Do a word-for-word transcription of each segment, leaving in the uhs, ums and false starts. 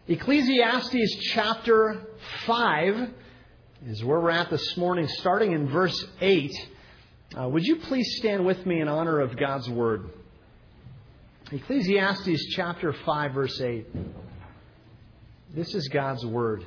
Ecclesiastes chapter five is where we're at this morning, starting in verse eight. Uh, would you please stand with me in honor of God's Word? Ecclesiastes chapter five, verse eight. This is God's Word.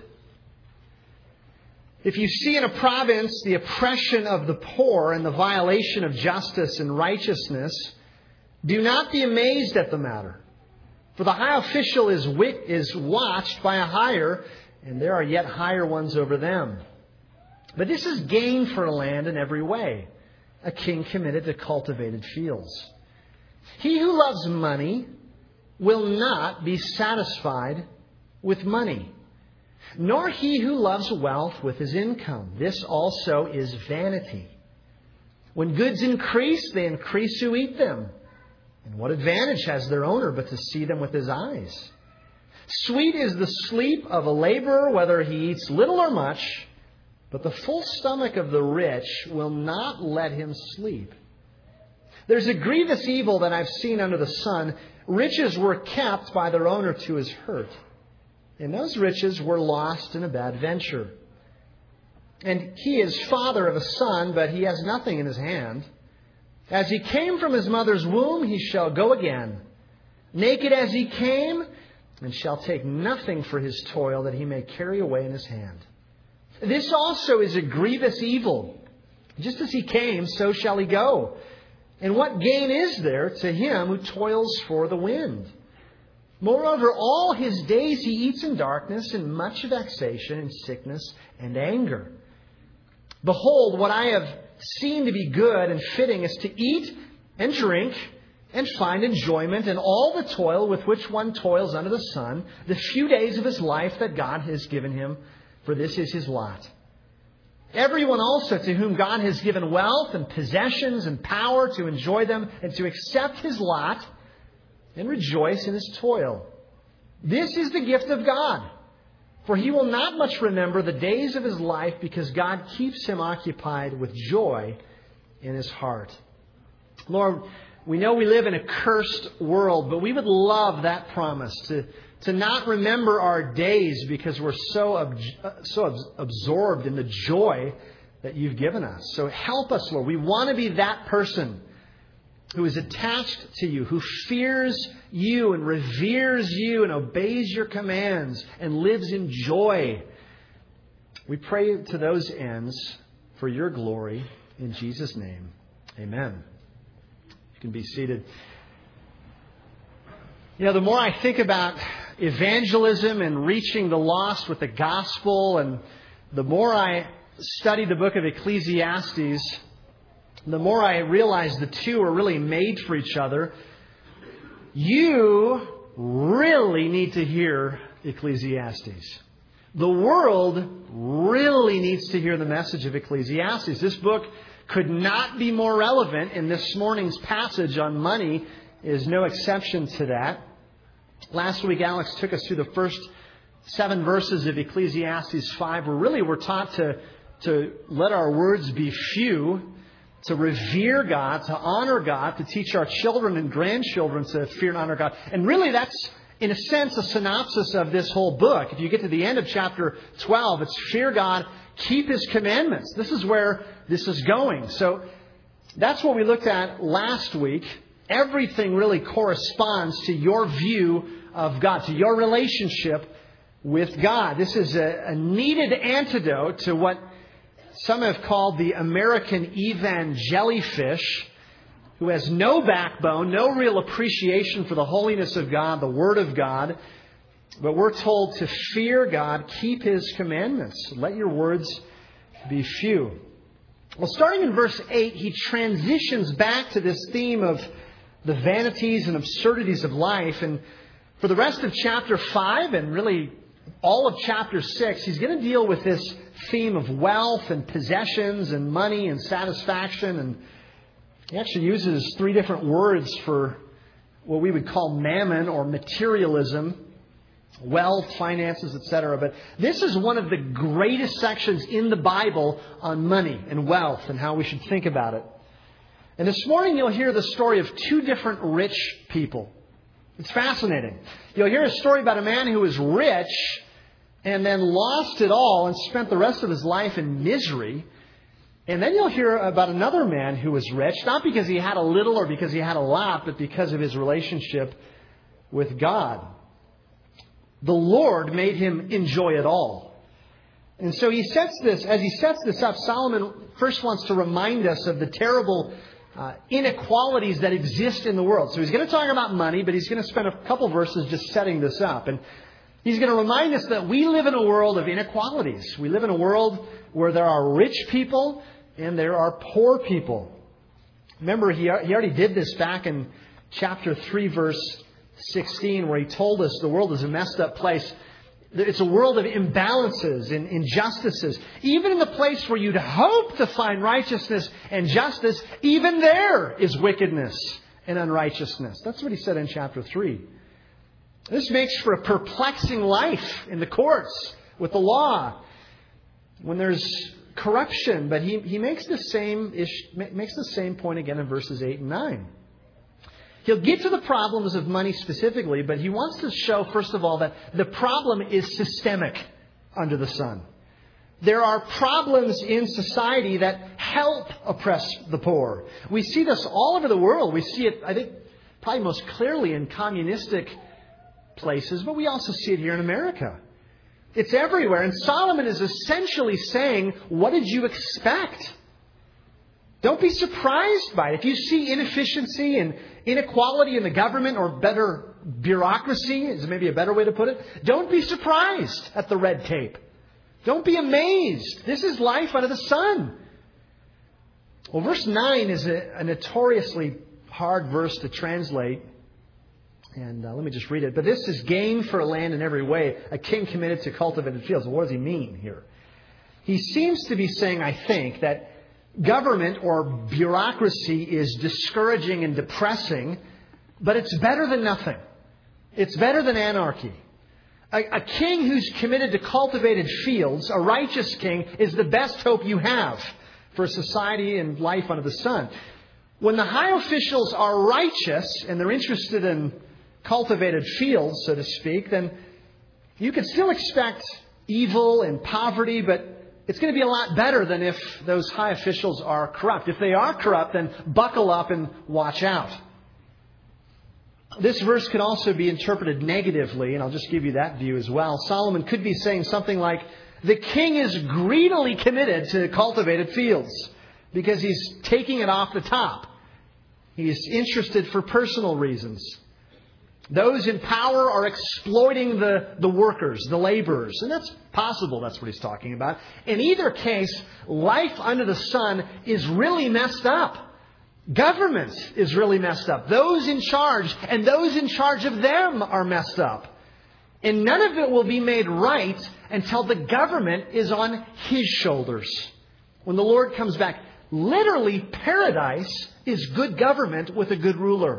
If you see in a province the oppression of the poor and the violation of justice and righteousness, do not be amazed at the matter. For the high official is wit, is watched by a higher, and there are yet higher ones over them. But this is gain for a land in every way, a king committed to cultivated fields. He who loves money will not be satisfied with money, nor he who loves wealth with his income. This also is vanity. When goods increase, they increase who eat them. And what advantage has their owner but to see them with his eyes? Sweet is the sleep of a laborer, whether he eats little or much, but the full stomach of the rich will not let him sleep. There's a grievous evil that I've seen under the sun. Riches were kept by their owner to his hurt, and those riches were lost in a bad venture. And he is father of a son, but he has nothing in his hand. As he came from his mother's womb, he shall go again, naked as he came, and shall take nothing for his toil that he may carry away in his hand. This also is a grievous evil. Just as he came, so shall he go. And what gain is there to him who toils for the wind? Moreover, all his days he eats in darkness, and much vexation and sickness and anger. Behold, what I have seen to be good and fitting is to eat and drink and find enjoyment in all the toil with which one toils under the sun, the few days of his life that God has given him, for this is his lot. Everyone also to whom God has given wealth and possessions and power to enjoy them and to accept his lot and rejoice in his toil. This is the gift of God. For he will not much remember the days of his life, because God keeps him occupied with joy in his heart. Lord, we know we live in a cursed world, but we would love that promise to, to not remember our days because we're so, ab- so absorbed in the joy that you've given us. So help us, Lord. We want to be that person who is attached to you, who fears you and reveres you and obeys your commands and lives in joy. We pray to those ends for your glory in Jesus' name. Amen. You can be seated. You know, the more I think about evangelism and reaching the lost with the gospel, and the more I study the book of Ecclesiastes, the more I realize the two are really made for each other. You really need to hear Ecclesiastes. The world really needs to hear the message of Ecclesiastes. This book could not be more relevant, and this morning's passage on money is no exception to that. Last week, Alex took us through the first seven verses of Ecclesiastes five, where really we're taught to, to let our words be few, to revere God, to honor God, to teach our children and grandchildren to fear and honor God. And really that's, in a sense, a synopsis of this whole book. If you get to the end of chapter twelve, it's fear God, keep His commandments. This is where this is going. So that's what we looked at last week. Everything really corresponds to your view of God, to your relationship with God. This is a, a needed antidote to what some have called the American evangellyfish, who has no backbone, no real appreciation for the holiness of God, the Word of God. But we're told to fear God, keep His commandments. Let your words be few. Well, starting in verse eight, he transitions back to this theme of the vanities and absurdities of life. And for the rest of chapter five, and really all of chapter six, he's going to deal with this theme of wealth and possessions and money and satisfaction. And he actually uses three different words for what we would call mammon or materialism, wealth, finances, et cetera. But this is one of the greatest sections in the Bible on money and wealth and how we should think about it. And this morning you'll hear the story of two different rich people. It's fascinating. You'll hear a story about a man who was rich and then lost it all and spent the rest of his life in misery. And then you'll hear about another man who was rich, not because he had a little or because he had a lot, but because of his relationship with God. The Lord made him enjoy it all. And so he sets this, as he sets this up, Solomon first wants to remind us of the terrible uh, inequalities that exist in the world. So he's going to talk about money, but he's going to spend a couple verses just setting this up. And he's going to remind us that we live in a world of inequalities. We live in a world where there are rich people and there are poor people. Remember, he, he already did this back in chapter three, verse sixteen, where he told us the world is a messed up place. It's a world of imbalances and injustices. Even in the place where you'd hope to find righteousness and justice, even there is wickedness and unrighteousness. That's what he said in chapter three. This makes for a perplexing life in the courts with the law when there's corruption. But he, he makes the same ish, makes the same point again in verses eight and nine. He'll get to the problems of money specifically, but he wants to show, first of all, that the problem is systemic under the sun. There are problems in society that help oppress the poor. We see this all over the world. We see it, I think, probably most clearly in communistic places, but we also see it here in America. It's everywhere. And Solomon is essentially saying, what did you expect? Don't be surprised by it. If you see inefficiency and inequality in the government, or better, bureaucracy is maybe a better way to put it, don't be surprised at the red tape. Don't be amazed. This is life under the sun. Well, verse nine is a, a notoriously hard verse to translate. And uh, let me just read it. But this is gain for land in every way, a king committed to cultivated fields. Well, what does he mean here? He seems to be saying, I think, that government or bureaucracy is discouraging and depressing, but it's better than nothing. It's better than anarchy. A, a king who's committed to cultivated fields, a righteous king, is the best hope you have for society and life under the sun. When the high officials are righteous and they're interested in cultivated fields, so to speak, then you can still expect evil and poverty, but it's going to be a lot better than if those high officials are corrupt. If they are corrupt, then buckle up and watch out. This verse could also be interpreted negatively, and I'll just give you that view as well. Solomon could be saying something like, the king is greedily committed to cultivated fields because he's taking it off the top. He's interested for personal reasons. Those in power are exploiting the, the workers, the laborers. And that's possible. That's what he's talking about. In either case, life under the sun is really messed up. Government is really messed up. Those in charge and those in charge of them are messed up. And none of it will be made right until the government is on His shoulders. When the Lord comes back, literally paradise is good government with a good ruler.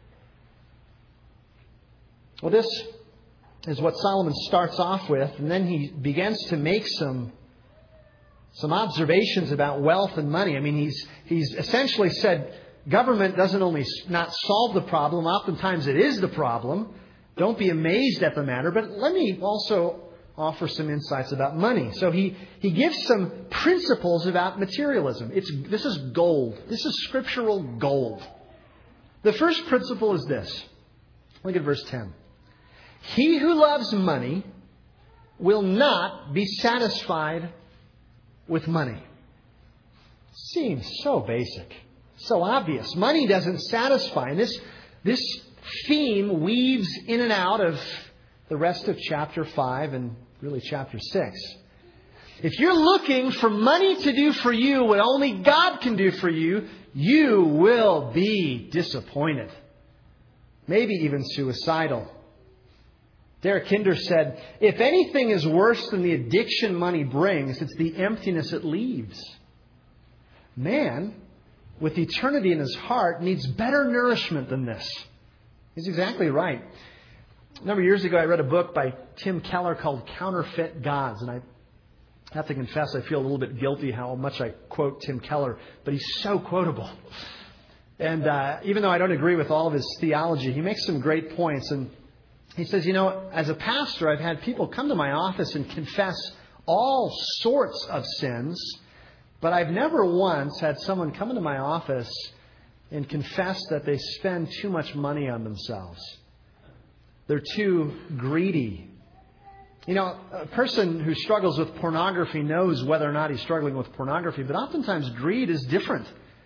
Well, this is what Solomon starts off with, and then he begins to make some some observations about wealth and money. I mean, he's he's essentially said government doesn't only not solve the problem, oftentimes it is the problem. Don't be amazed at the matter, but let me also offer some insights about money. So he, he gives some principles about materialism. It's this is gold. This is scriptural gold. The first principle is this. Look at verse ten. He who loves money will not be satisfied with money. Seems so basic, so obvious. Money doesn't satisfy. And this, this theme weaves in and out of the rest of chapter five and really chapter six. If you're looking for money to do for you what only God can do for you, you will be disappointed. Maybe even suicidal. Derek Kinder said, if anything is worse than the addiction money brings, it's the emptiness it leaves. Man, with eternity in his heart, needs better nourishment than this. He's exactly right. A number of years ago, I read a book by Tim Keller called Counterfeit Gods. And I have to confess, I feel a little bit guilty how much I quote Tim Keller, but he's so quotable. And uh, even though I don't agree with all of his theology, he makes some great points. And he says, you know, as a pastor, I've had people come to my office and confess all sorts of sins, but I've never once had someone come into my office and confess that they spend too much money on themselves. They're too greedy. You know, a person who struggles with pornography knows whether or not he's struggling with pornography, but oftentimes greed is different.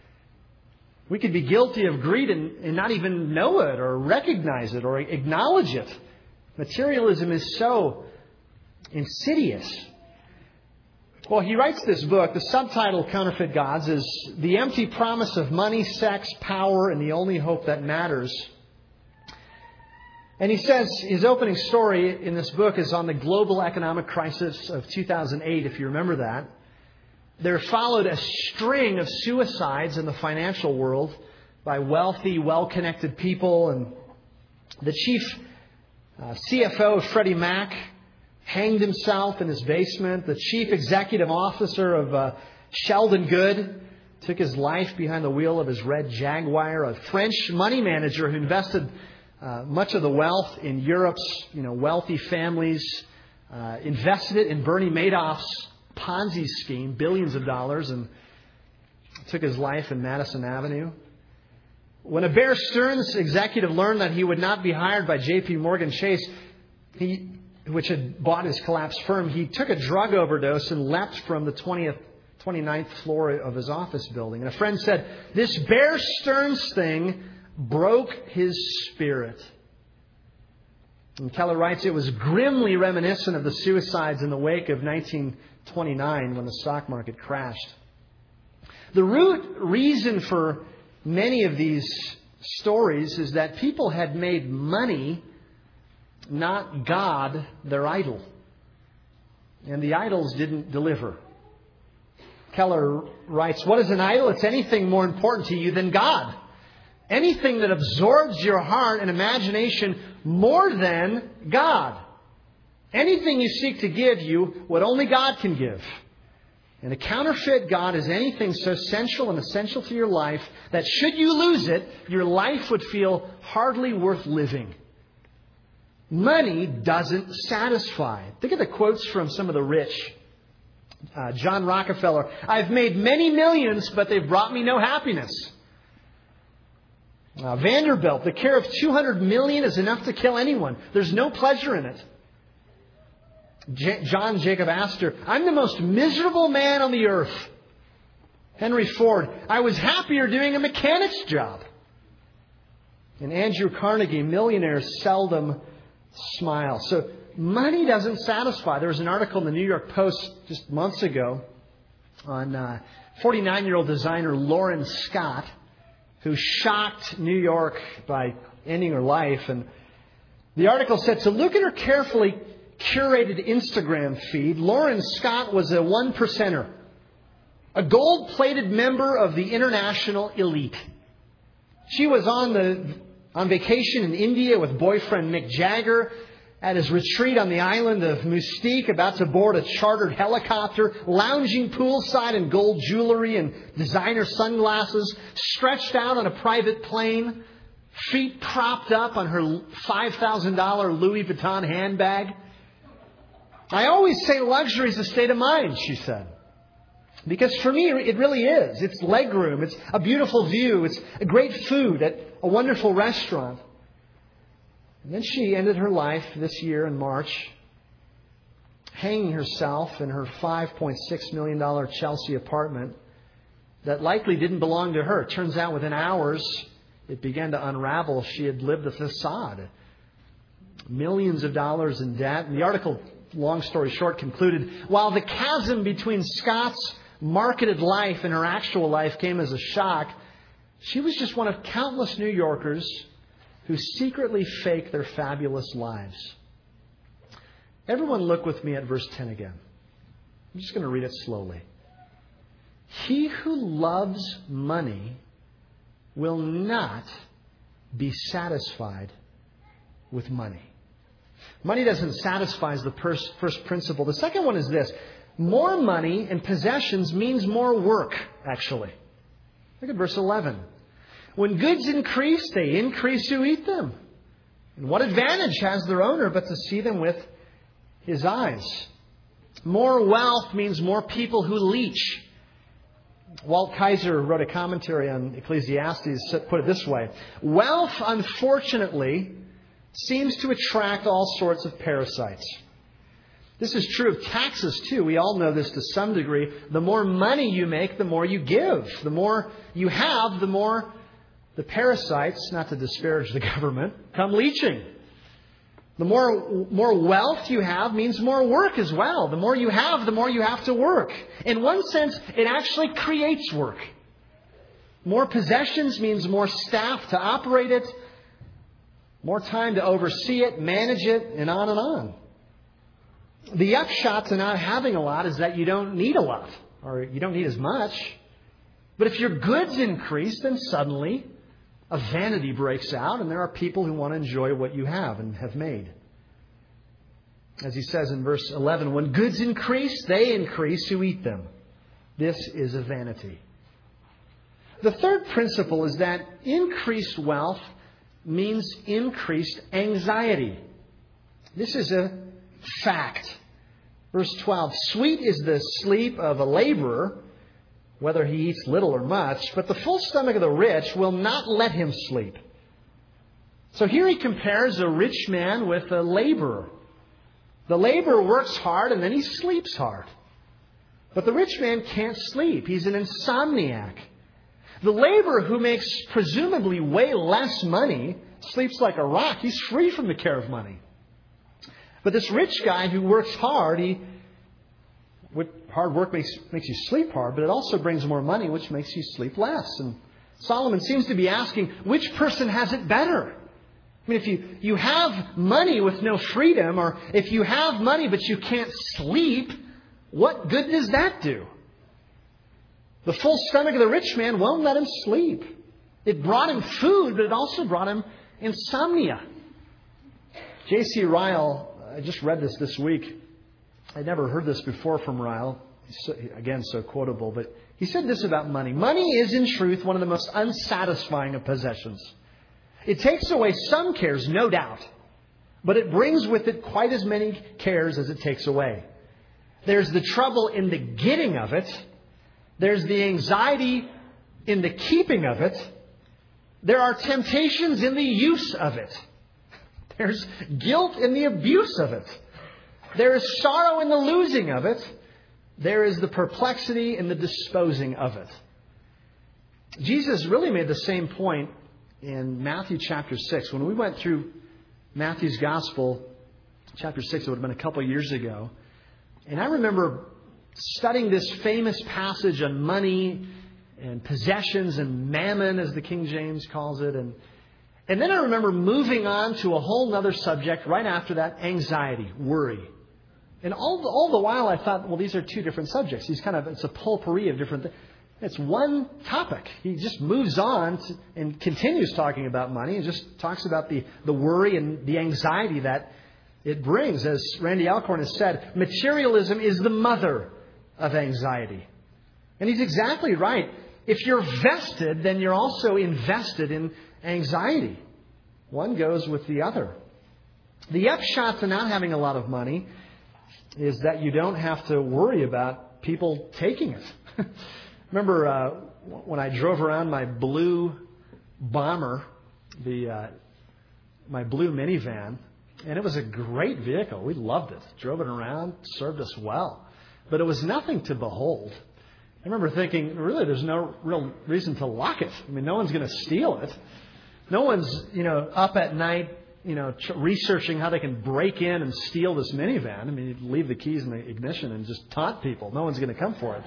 We could be guilty of greed and, and not even know it or recognize it or acknowledge it. Materialism is so insidious. Well, he writes this book. The subtitle, Counterfeit Gods, is The Empty Promise of Money, Sex, Power, and the Only Hope That Matters. And he says his opening story in this book is on the global economic crisis of two thousand eight, if you remember that. There followed a string of suicides in the financial world by wealthy, well-connected people. And the chief uh, C F O of Freddie Mac hanged himself in his basement. The chief executive officer of uh, Sheldon Good took his life behind the wheel of his red Jaguar. A French money manager who invested uh, much of the wealth in Europe's you know wealthy families uh, invested it in Bernie Madoff's Ponzi scheme, billions of dollars, and took his life in Madison Avenue. When a Bear Stearns executive learned that he would not be hired by J P Morgan Chase, he, which had bought his collapsed firm, he took a drug overdose and leapt from the twentieth, twenty-ninth floor of his office building. And a friend said, this Bear Stearns thing broke his spirit. And Keller writes, it was grimly reminiscent of the suicides in the wake of nineteen twenty-nine when the stock market crashed. The root reason for many of these stories is that people had made money, not God, their idol. And the idols didn't deliver. Keller writes, what is an idol? It's anything more important to you than God. Anything that absorbs your heart and imagination more than God. Anything you seek to give you what only God can give. And a counterfeit God is anything so essential and essential to your life that should you lose it, your life would feel hardly worth living. Money doesn't satisfy. Think of the quotes from some of the rich. Uh, John Rockefeller, I've made many millions, but they've brought me no happiness. Uh, Vanderbilt, the care of two hundred million is enough to kill anyone. There's no pleasure in it. J- John Jacob Astor, I'm the most miserable man on the earth. Henry Ford, I was happier doing a mechanic's job. And Andrew Carnegie, millionaires seldom smile. So money doesn't satisfy. There was an article in the New York Post just months ago on uh, forty-nine-year-old designer Lauren Scott, who shocked New York by ending her life. And the article said, to look at her carefully curated Instagram feed, Lauren Scott was a one percenter, a gold-plated member of the international elite. She was on the on vacation in India with boyfriend Mick Jagger, at his retreat on the island of Mustique, about to board a chartered helicopter, lounging poolside in gold jewelry and designer sunglasses, stretched out on a private plane, feet propped up on her five thousand dollars Louis Vuitton handbag. I always say luxury is a state of mind, she said. Because for me, it really is. It's legroom. It's a beautiful view. It's a great food at a wonderful restaurant. And then she ended her life this year in March, hanging herself in her five point six million dollars Chelsea apartment that likely didn't belong to her. It turns out within hours, it began to unravel. She had lived a facade. Millions of dollars in debt. And the article, long story short, concluded, while the chasm between Scott's marketed life and her actual life came as a shock, she was just one of countless New Yorkers who secretly fake their fabulous lives. Everyone look with me at verse ten again. I'm just going to read it slowly. He who loves money will not be satisfied with money. Money doesn't satisfy is the first, first principle. The second one is this. More money and possessions means more work, actually. Look at verse eleven. When goods increase, they increase who eat them. And what advantage has their owner but to see them with his eyes? More wealth means more people who leech. Walt Kaiser wrote a commentary on Ecclesiastes, put it this way. Wealth, unfortunately, seems to attract all sorts of parasites. This is true of taxes, too. We all know this to some degree. The more money you make, the more you give. The more you have, the more the parasites, not to disparage the government, come leeching. The more, more wealth you have means more work as well. The more you have, the more you have to work. In one sense, it actually creates work. More possessions means more staff to operate it, more time to oversee it, manage it, and on and on. The upshot to not having a lot is that you don't need a lot, or you don't need as much. But if your goods increase, then suddenly a vanity breaks out, and there are people who want to enjoy what you have and have made. As he says in verse eleven, when goods increase, they increase who eat them. This is a vanity. The third principle is that increased wealth means increased anxiety. This is a fact. Verse twelve, sweet is the sleep of a laborer, whether he eats little or much, but the full stomach of the rich will not let him sleep. So here he compares a rich man with a laborer. The laborer works hard and then he sleeps hard. But the rich man can't sleep. He's an insomniac. The laborer, who makes presumably way less money, sleeps like a rock. He's free from the care of money. But this rich guy who works hard, he hard work makes, makes you sleep hard, but it also brings more money, which makes you sleep less. And Solomon seems to be asking, which person has it better? I mean, if you, you have money with no freedom, or if you have money but you can't sleep, what good does that do? The full stomach of the rich man won't let him sleep. It brought him food, but it also brought him insomnia. J C Ryle, I just read this this week. I'd never heard this before from Ryle. So, again, so quotable. But he said this about money. Money is, in truth, one of the most unsatisfying of possessions. It takes away some cares, no doubt. But it brings with it quite as many cares as it takes away. There's the trouble in the getting of it. There's the anxiety in the keeping of it. There are temptations in the use of it. There's guilt in the abuse of it. There is sorrow in the losing of it. There is the perplexity in the disposing of it. Jesus really made the same point in Matthew chapter six. When we went through Matthew's Gospel, chapter six, it would have been a couple of years ago. And I remember studying this famous passage on money and possessions and mammon, as the King James calls it. And, and then I remember moving on to a whole other subject right after that, anxiety, worry. And all the, all the while I thought, well, these are two different subjects. He's kind of, it's a potpourri of different things. It's one topic. He just moves on to, and continues talking about money and just talks about the, the worry and the anxiety that it brings. As Randy Alcorn has said, materialism is the mother of anxiety. And he's exactly right. If you're vested, then you're also invested in anxiety. One goes with the other. The upshot to not having a lot of money is that you don't have to worry about people taking it. Remember uh, when I drove around my blue Bomber, the uh, my blue minivan, and it was a great vehicle. We loved it. Drove it around, served us well. But it was nothing to behold. I remember thinking, really, there's no real reason to lock it. I mean, no one's going to steal it. No one's, you know, up at night, you know, tr- researching how they can break in and steal this minivan. I mean, you leave the keys in the ignition and just taunt people. No one's going to come for it.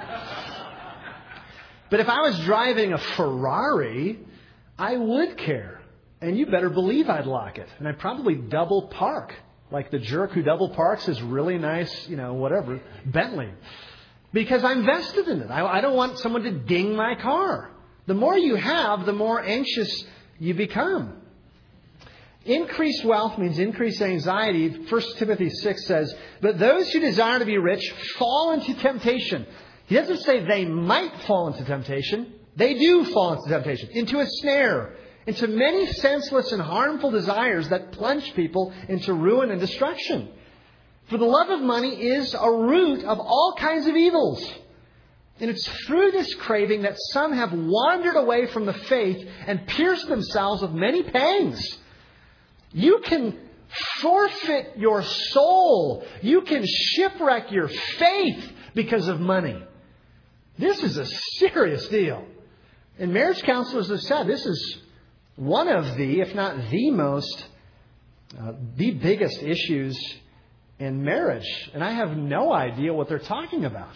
But if I was driving a Ferrari, I would care. And you better believe I'd lock it. And I'd probably double park. Like the jerk who double parks his really nice, you know, whatever, Bentley. Because I'm vested in it. I, I don't want someone to ding my car. The more you have, the more anxious you become. Increased wealth means increased anxiety. First Timothy six says, but those who desire to be rich fall into temptation. He doesn't say they might fall into temptation. They do fall into temptation, into a snare, into many senseless and harmful desires that plunge people into ruin and destruction. For the love of money is a root of all kinds of evils. And it's through this craving that some have wandered away from the faith and pierced themselves with many pangs. You can forfeit your soul. You can shipwreck your faith because of money. This is a serious deal. And marriage counselors have said this is one of the, if not the most, uh, the biggest issues in marriage. And I have no idea what they're talking about.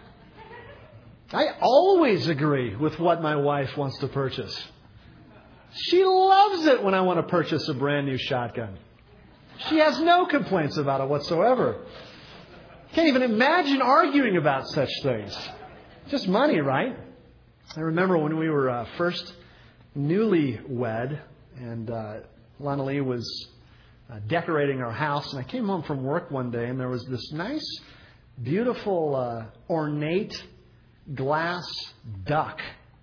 I always agree with what my wife wants to purchase. She loves it when I want to purchase a brand new shotgun. She has no complaints about it whatsoever. Can't even imagine arguing about such things. Just money, right? I remember when we were uh, first newlywed, and uh, Lana Lee was uh, decorating our house, and I came home from work one day, and there was this nice, beautiful, uh, ornate glass duck.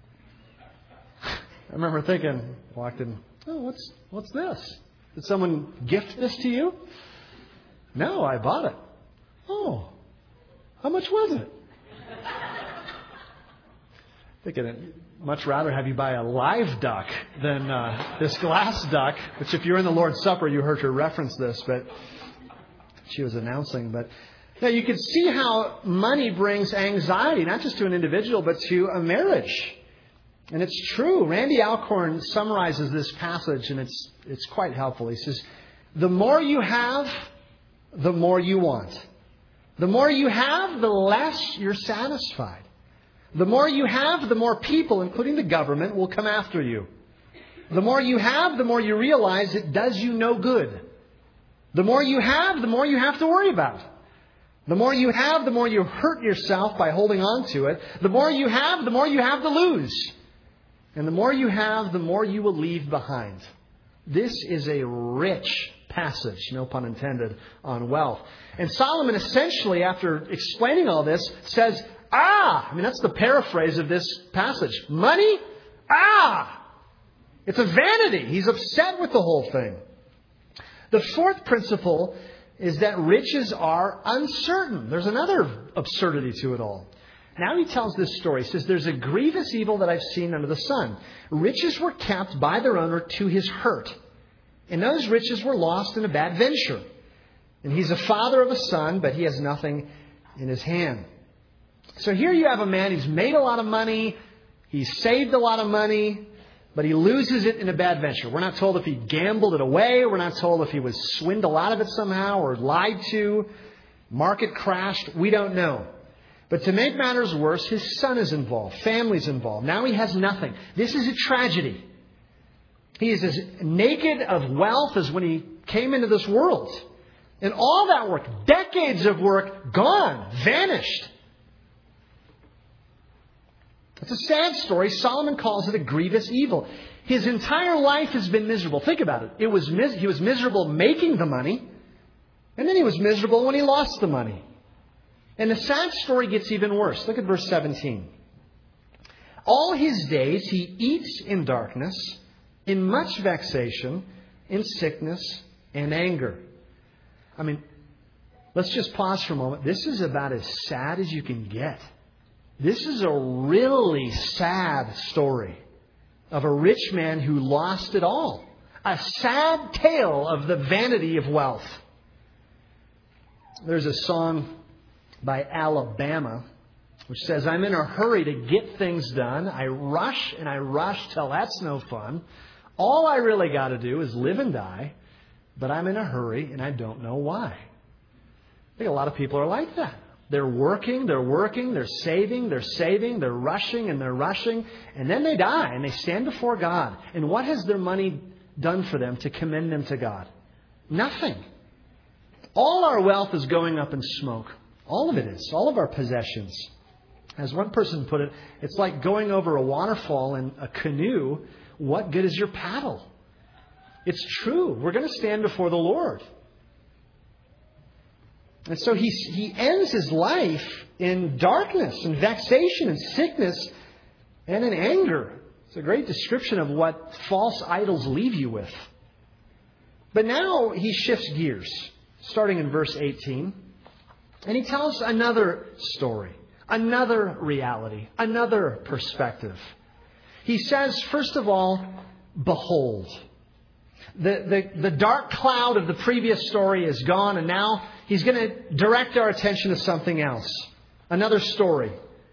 I remember thinking, walked in, oh, what's what's this? Did someone gift this to you? No, I bought it. Oh, how much was it? Thinking I'd much rather have you buy a live duck than uh, this glass duck, which if you're in the Lord's Supper, you heard her reference this, but she was announcing. But now you can see how money brings anxiety, not just to an individual, but to a marriage. And it's true. Randy Alcorn summarizes this passage, and it's it's quite helpful. He says, the more you have, the more you want. The more you have, the less you're satisfied. The more you have, the more people, including the government, will come after you. The more you have, the more you realize it does you no good. The more you have, the more you have to worry about. The more you have, the more you hurt yourself by holding on to it. The more you have, the more you have to lose. And the more you have, the more you will leave behind. This is a rich passage, no pun intended, on wealth. And Solomon essentially, after explaining all this, says, ah! I mean, that's the paraphrase of this passage. Money? Ah! It's a vanity. He's upset with the whole thing. The fourth principle is that riches are uncertain. There's another absurdity to it all. Now he tells this story. He says, there's a grievous evil that I've seen under the sun. Riches were kept by their owner to his hurt. And those riches were lost in a bad venture. And he's a father of a son, but he has nothing in his hand. So here you have a man who's made a lot of money. He's saved a lot of money, but he loses it in a bad venture. We're not told if he gambled it away. We're not told if he was swindled out of it somehow or lied to. Market crashed. We don't know. But to make matters worse, his son is involved. Family's involved. Now he has nothing. This is a tragedy. He is as naked of wealth as when he came into this world. And all that work, decades of work, gone, vanished. It's a sad story. Solomon calls it a grievous evil. His entire life has been miserable. Think about it. It was mis- he was miserable making the money, and then he was miserable when he lost the money. And the sad story gets even worse. Look at verse seventeen. All his days he eats in darkness, in much vexation, in sickness and anger. I mean, let's just pause for a moment. This is about as sad as you can get. This is a really sad story of a rich man who lost it all. A sad tale of the vanity of wealth. There's a song by Alabama which says, I'm in a hurry to get things done. I rush and I rush till that's no fun. All I really got to do is live and die, but I'm in a hurry and I don't know why. I think a lot of people are like that. They're working, they're working, they're saving, they're saving, they're rushing and they're rushing, and then they die and they stand before God. And what has their money done for them to commend them to God? Nothing. All our wealth is going up in smoke. All of it is. All of our possessions. As one person put it, it's like going over a waterfall in a canoe. What good is your paddle? It's true. We're going to stand before the Lord. And so he, he ends his life in darkness and vexation and sickness and in anger. It's a great description of what false idols leave you with. But now he shifts gears, starting in verse eighteen. And he tells another story, another reality, another perspective. He says, first of all, behold. The, the, the dark cloud of the previous story is gone, and now he's going to direct our attention to something else. Another story.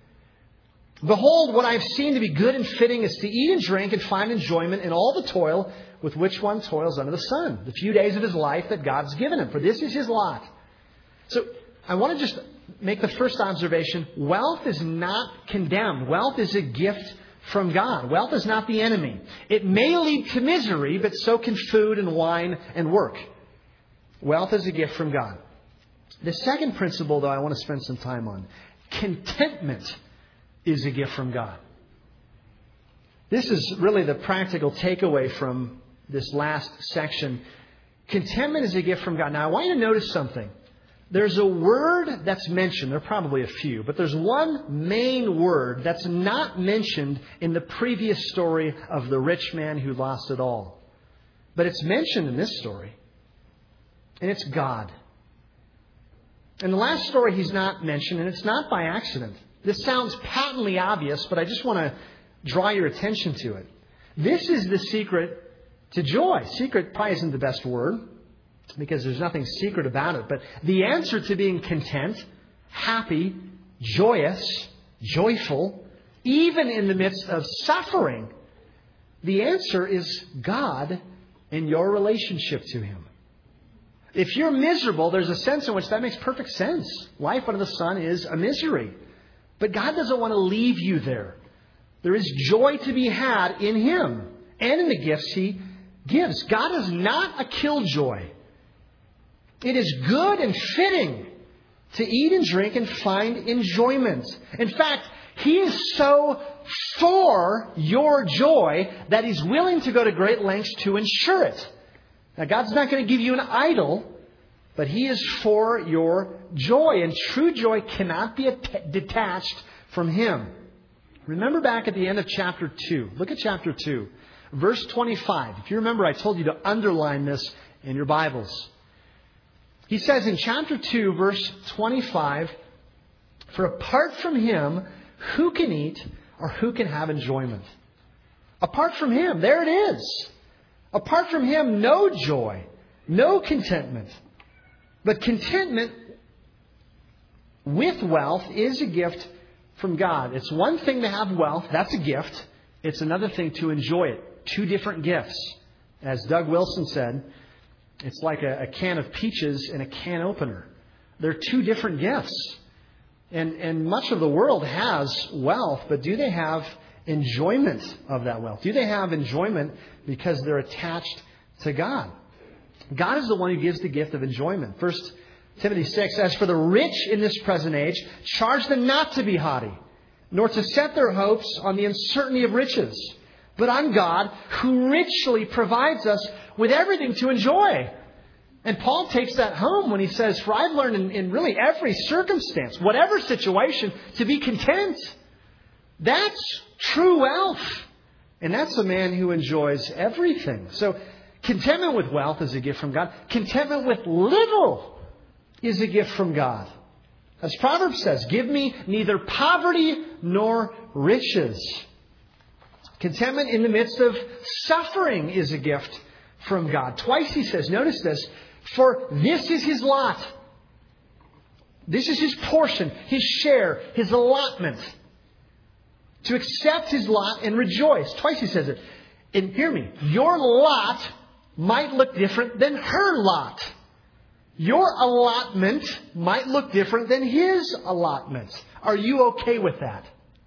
Behold, what I've seen to be good and fitting is to eat and drink and find enjoyment in all the toil with which one toils under the sun. The few days of his life that God's given him. For this is his lot. So I want to just make the first observation. Wealth is not condemned. Wealth is a gift from God. Wealth is not the enemy. It may lead to misery, but so can food and wine and work. Wealth is a gift from God. The second principle, though, I want to spend some time on. Contentment is a gift from God. This is really the practical takeaway from this last section. Contentment is a gift from God. Now, I want you to notice something. There's a word that's mentioned. There are probably a few, but there's one main word that's not mentioned in the previous story of the rich man who lost it all. But it's mentioned in this story. And it's God. In the last story, he's not mentioned, and it's not by accident. This sounds patently obvious, but I just want to draw your attention to it. This is the secret to joy. Secret probably isn't the best word, because there's nothing secret about it. But the answer to being content, happy, joyous, joyful, even in the midst of suffering, the answer is God and your relationship to Him. If you're miserable, there's a sense in which that makes perfect sense. Life under the sun is a misery. But God doesn't want to leave you there. There is joy to be had in Him and in the gifts He gives. God is not a killjoy. It is good and fitting to eat and drink and find enjoyment. In fact, He is so for your joy that He's willing to go to great lengths to ensure it. Now, God's not going to give you an idol, but He is for your joy. And true joy cannot be detached from Him. Remember back at the end of chapter two. Look at chapter two, verse twenty-five. If you remember, I told you to underline this in your Bibles. He says in chapter two, verse twenty-five, for apart from Him, who can eat or who can have enjoyment? Apart from Him, there it is. Apart from Him, no joy, no contentment. But contentment with wealth is a gift from God. It's one thing to have wealth. That's a gift. It's another thing to enjoy it. Two different gifts. As Doug Wilson said, it's like a, a can of peaches and a can opener. They're two different gifts. And, and much of the world has wealth, but do they have enjoyment of that wealth? Do they have enjoyment because they're attached to God? God is the one who gives the gift of enjoyment. First Timothy six, as for the rich in this present age, charge them not to be haughty, nor to set their hopes on the uncertainty of riches, but on God, who richly provides us with everything to enjoy. And Paul takes that home when he says, for I've learned in, in really every circumstance, whatever situation, to be content. That's true wealth. And that's a man who enjoys everything. So contentment with wealth is a gift from God. Contentment with little is a gift from God. As Proverbs says, give me neither poverty nor riches. Contentment in the midst of suffering is a gift from God. Twice he says, notice this, for this is his lot. This is his portion, his share, his allotment. To accept his lot and rejoice. Twice he says it. And hear me, your lot might look different than her lot. Your allotment might look different than his allotment. Are you okay with that?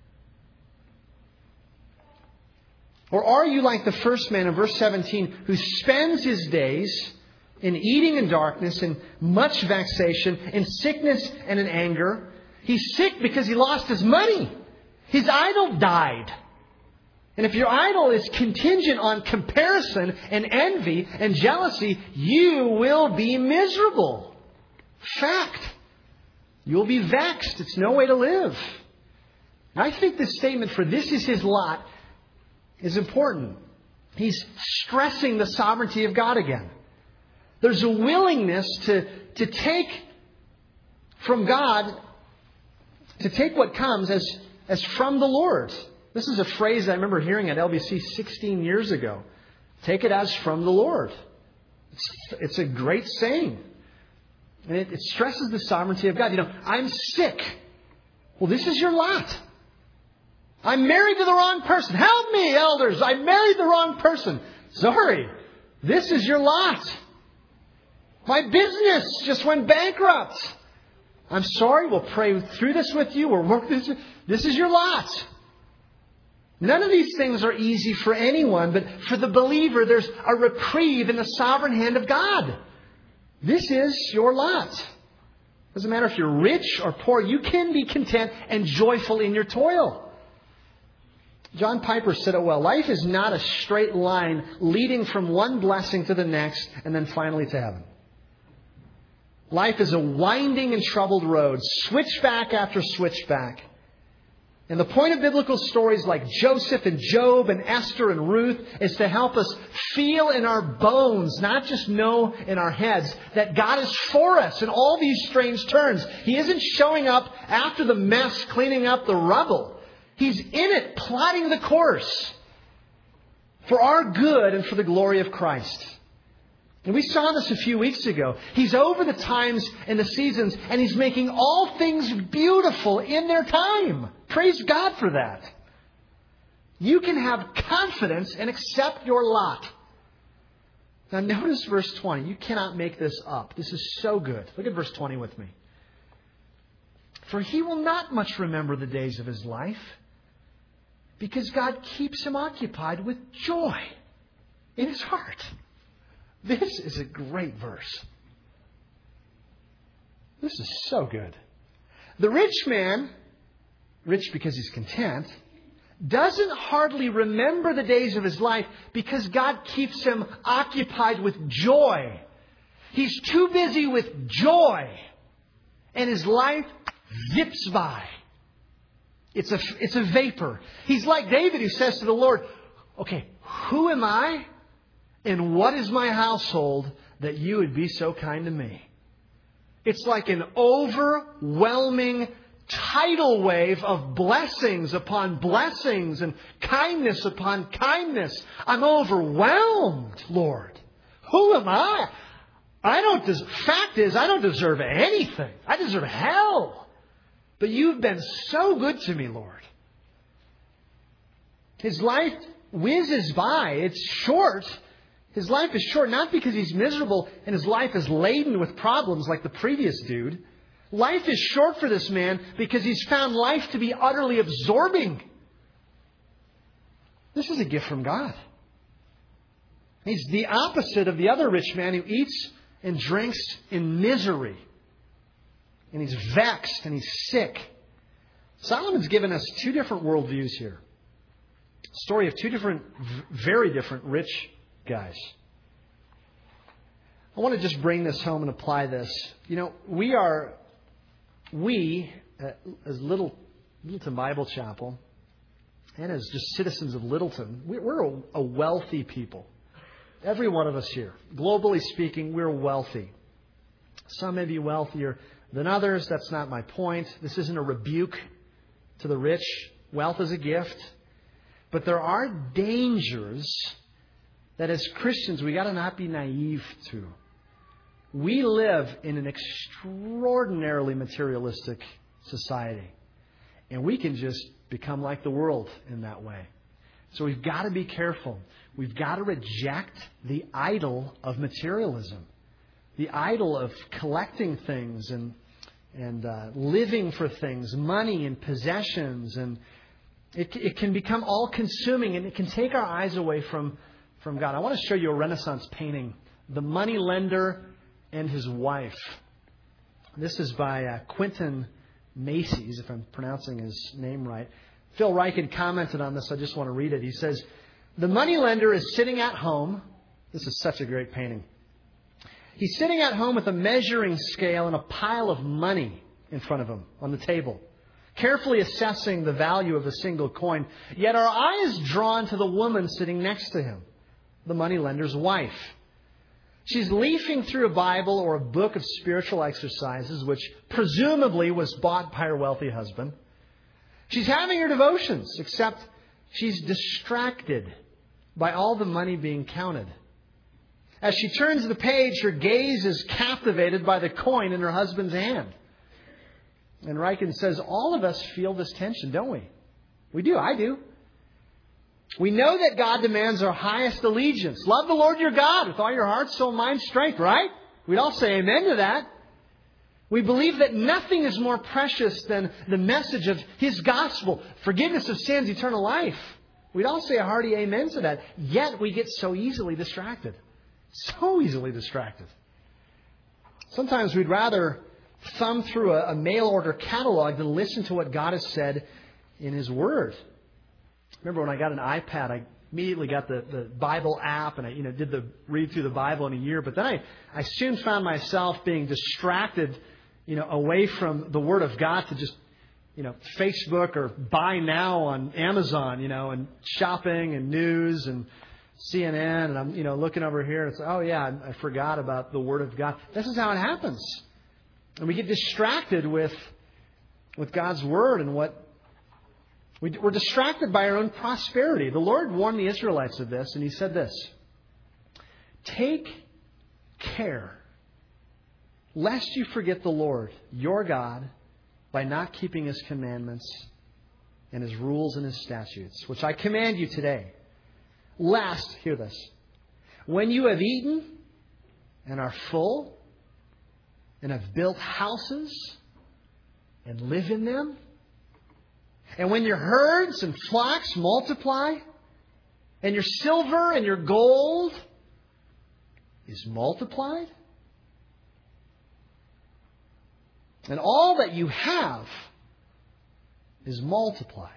Or are you like the first man in verse seventeen who spends his days in eating in darkness, in much vexation, in sickness and in anger? He's sick because he lost his money. His idol died. And if your idol is contingent on comparison and envy and jealousy, you will be miserable. Fact. You'll be vexed. It's no way to live. And I think this statement, for this is his lot, is important. He's stressing the sovereignty of God again. There's a willingness to, to take from God, to take what comes as, as from the Lord. This is a phrase I remember hearing at L B C sixteen years ago. Take it as from the Lord. It's, it's a great saying. And it, it stresses the sovereignty of God. You know, I'm sick. Well, this is your lot. I'm married to the wrong person. Help me, elders. I married the wrong person. Sorry. This is your lot. My business just went bankrupt. I'm sorry. We'll pray through this with you. We'll work this. This is your lot. None of these things are easy for anyone, but for the believer, there's a reprieve in the sovereign hand of God. This is your lot. Doesn't matter if you're rich or poor. You can be content and joyful in your toil. John Piper said it well. Life is not a straight line leading from one blessing to the next and then finally to heaven. Life is a winding and troubled road, switchback after switchback. And the point of biblical stories like Joseph and Job and Esther and Ruth is to help us feel in our bones, not just know in our heads, that God is for us in all these strange turns. He isn't showing up after the mess, cleaning up the rubble. He's in it, plotting the course for our good and for the glory of Christ. And we saw this a few weeks ago. He's over the times and the seasons, and He's making all things beautiful in their time. Praise God for that. You can have confidence and accept your lot. Now notice verse twenty. You cannot make this up. This is so good. Look at verse twenty with me. For he will not much remember the days of his life, because God keeps him occupied with joy in his heart. This is a great verse. This is so good. The rich man, rich because he's content, doesn't hardly remember the days of his life because God keeps him occupied with joy. He's too busy with joy, and his life zips by. It's a, it's a vapor. He's like David who says to the Lord, okay, who am I and what is my household that you would be so kind to me? It's like an overwhelming tidal wave of blessings upon blessings and kindness upon kindness. I'm overwhelmed, Lord. Who am I? I don't. Des- Fact is, I don't deserve anything. I deserve hell. But you've been so good to me, Lord. His life whizzes by. It's short. His life is short, not because he's miserable and his life is laden with problems like the previous dude. Life is short for this man because he's found life to be utterly absorbing. This is a gift from God. He's the opposite of the other rich man who eats and drinks in misery. And he's vexed and he's sick. Solomon's given us two different worldviews here. Story of two different, very different rich guys. I want to just bring this home and apply this. You know, we are, we, uh, as Little, Littleton Bible Chapel, and as just citizens of Littleton, we're a, a wealthy people. Every one of us here, globally speaking, we're wealthy. Some may be wealthier than others. That's not my point. This isn't a rebuke to the rich. Wealth is a gift. But there are dangers that as Christians we got to not be naive to. We live in an extraordinarily materialistic society. And we can just become like the world in that way. So we've got to be careful. We've got to reject the idol of materialism. The idol of collecting things and and uh, living for things, money and possessions. And it, it can become all-consuming, and it can take our eyes away from, from God. I want to show you a Renaissance painting, The Money Lender and His Wife. This is by uh, Quentin Macy's, if I'm pronouncing his name right. Phil Reich had commented on this. I just want to read it. He says, the moneylender is sitting at home. This is such a great painting. He's sitting at home with a measuring scale and a pile of money in front of him on the table. carefully assessing the value of a single coin. Yet our eye is drawn to the woman sitting next to him, the moneylender's wife. She's leafing through a Bible or a book of spiritual exercises, which presumably was bought by her wealthy husband. She's having her devotions, except she's distracted by all the money being counted. As she turns the page, her gaze is captivated by the coin in her husband's hand. And Ryken says, all of us feel this tension, don't we? We do. I do. We know that God demands our highest allegiance. Love the Lord your God with all your heart, soul, mind, strength, right? We'd all say amen to that. We believe that nothing is more precious than the message of His gospel, forgiveness of sins, eternal life. We'd all say a hearty amen to that. Yet we get so easily distracted. So easily distracted. Sometimes we'd rather thumb through a, a mail order catalog than listen to what God has said in His Word. Remember when I got an iPad, I immediately got the, the Bible app and I you know did the read through the Bible in a year. But then I, I soon found myself being distracted, you know, away from the Word of God to just, you know, Facebook or buy now on Amazon, you know, and shopping and news and C N N. And I'm, you know, looking over here and it's, oh yeah, I, I forgot about the Word of God. This is how it happens. And we get distracted with, with God's Word and what we're distracted by our own prosperity. The Lord warned the Israelites of this, and He said this: take care lest you forget the Lord, your God, by not keeping His commandments and His rules and His statutes, which I command you today. Lest, hear this, when you have eaten and are full and have built houses and live in them, and when your herds and flocks multiply, and your silver and your gold is multiplied, and all that you have is multiplied,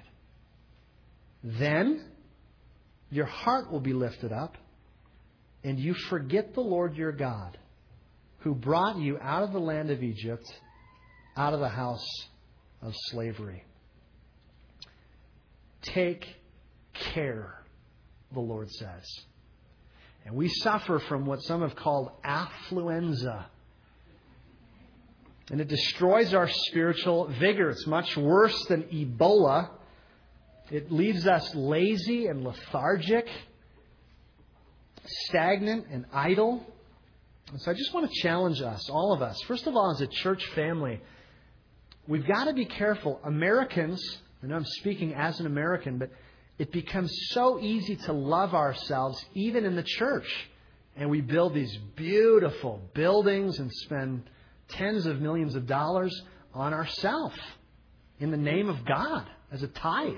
then your heart will be lifted up, and you forget the Lord your God, who brought you out of the land of Egypt, out of the house of slavery. Take care, the Lord says. And we suffer from what some have called affluenza. And it destroys our spiritual vigor. It's much worse than Ebola. It leaves us lazy and lethargic, stagnant and idle. And so I just want to challenge us, all of us. First of all, as a church family, we've got to be careful. Americans, I know I'm speaking as an American, but it becomes so easy to love ourselves, even in the church. And we build these beautiful buildings and spend tens of millions of dollars on ourselves in the name of God as a tithe.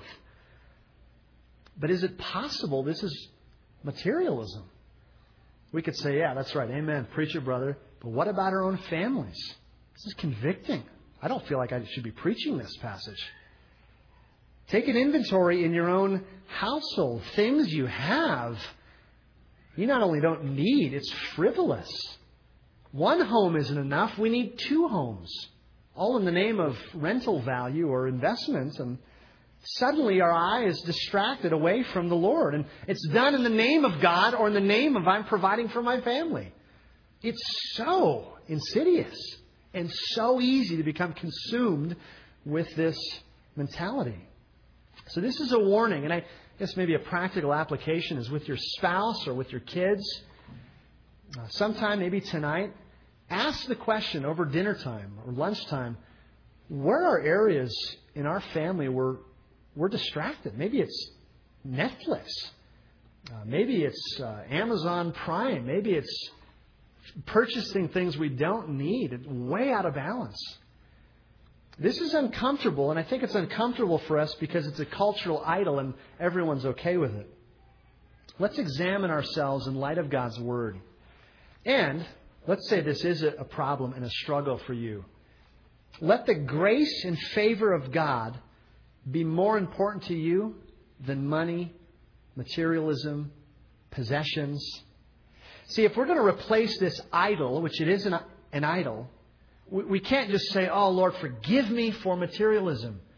But is it possible this is materialism? We could say, yeah, that's right. Amen. Preach it, brother. But what about our own families? This is convicting. I don't feel like I should be preaching this passage. Take an inventory in your own household. Things you have, you not only don't need, it's frivolous. One home isn't enough. We need two homes. All in the name of rental value or investment. And suddenly our eye is distracted away from the Lord. And it's done in the name of God or in the name of I'm providing for my family. It's so insidious and so easy to become consumed with this mentality. So this is a warning, and I guess maybe a practical application is with your spouse or with your kids. Uh, sometime, maybe tonight, ask the question over dinner time or lunchtime, where are areas in our family where we're distracted? Maybe it's Netflix. Uh, maybe it's uh, Amazon Prime. Maybe it's purchasing things we don't need. It's way out of balance. This is uncomfortable, and I think it's uncomfortable for us because it's a cultural idol and everyone's okay with it. Let's examine ourselves in light of God's Word. And let's say this is a problem and a struggle for you. Let the grace and favor of God be more important to you than money, materialism, possessions. See, if we're going to replace this idol, which it is an, an idol, we can't just say, oh, Lord, forgive me for materialism.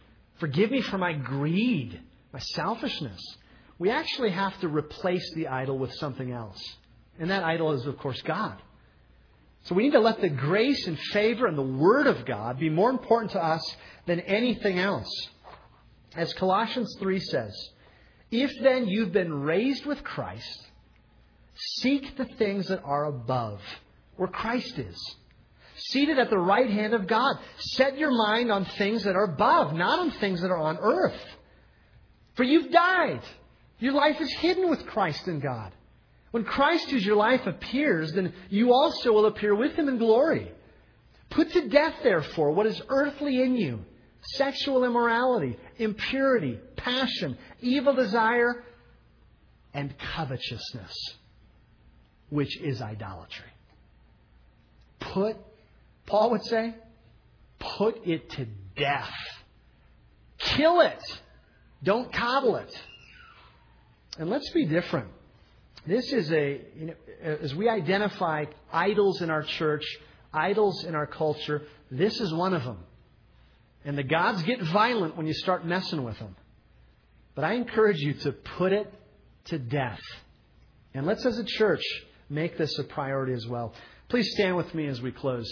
Forgive me for my greed, my selfishness. We actually have to replace the idol with something else. And that idol is, of course, God. So we need to let the grace and favor and the Word of God be more important to us than anything else. As Colossians three says, if then you've been raised with Christ, seek the things that are above, where Christ is, seated at the right hand of God. Set your mind on things that are above, not on things that are on earth. For you've died. Your life is hidden with Christ in God. When Christ, who's your life, appears, then you also will appear with Him in glory. Put to death, therefore, what is earthly in you: sexual immorality, impurity, passion, evil desire, and covetousness, which is idolatry. Put, Paul would say, put it to death. Kill it. Don't coddle it. And let's be different. This is a, you know, as we identify idols in our church, idols in our culture, this is one of them. And the gods get violent when you start messing with them. But I encourage you to put it to death. And let's, as a church, make this a priority as well. Please stand with me as we close.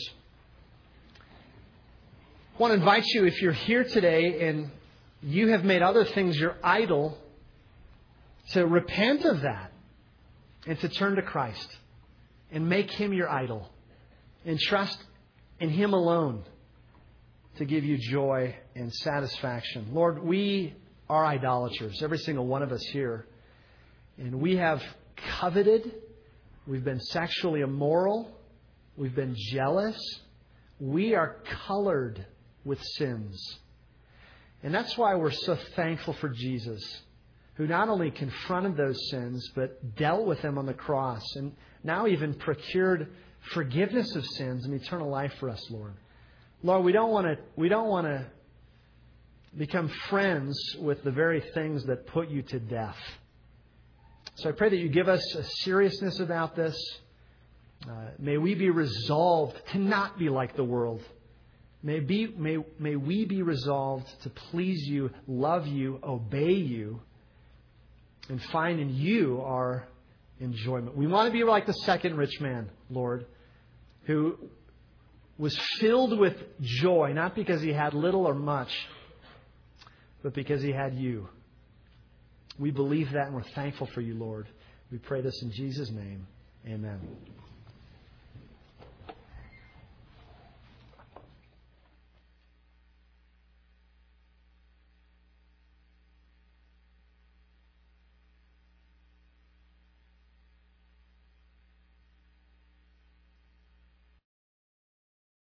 I want to invite you, if you're here today and you have made other things your idol, to repent of that and to turn to Christ and make Him your idol and trust in Him alone to give you joy and satisfaction. Lord, we are idolaters, every single one of us here. And we have coveted. We've been sexually immoral. We've been jealous. We are colored with sins. And that's why we're so thankful for Jesus, who not only confronted those sins, but dealt with them on the cross and now even procured forgiveness of sins and eternal life for us, Lord. Lord, we don't want to we don't want to become friends with the very things that put you to death. So I pray that you give us a seriousness about this. Uh, may we be resolved to not be like the world. May, be, may, may we be resolved to please you, love you, obey you, and find in you our enjoyment. We want to be like the second rich man, Lord, who was filled with joy, not because he had little or much, but because he had you. We believe that and we're thankful for you, Lord. We pray this in Jesus' name. Amen.